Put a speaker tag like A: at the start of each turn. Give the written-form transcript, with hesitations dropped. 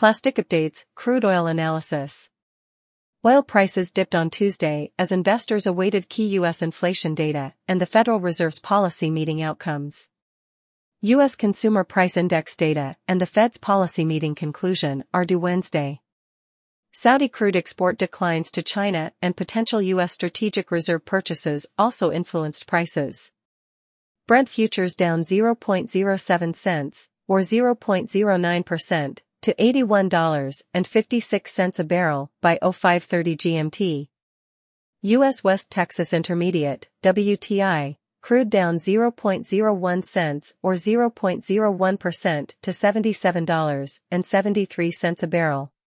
A: Plastic updates, crude oil analysis. Oil prices dipped on Tuesday as investors awaited key U.S. inflation data and the Federal Reserve's policy meeting outcomes. U.S. Consumer Price Index data and the Fed's policy meeting conclusion are due Wednesday. Saudi crude export declines to China and potential U.S. strategic reserve purchases also influenced prices. Brent futures down 0.07 cents, or 0.09%, to $81.56 a barrel by 05:30 GMT. U.S. West Texas Intermediate, WTI, crude down 0.01 cents or 0.01% to $77.73 a barrel.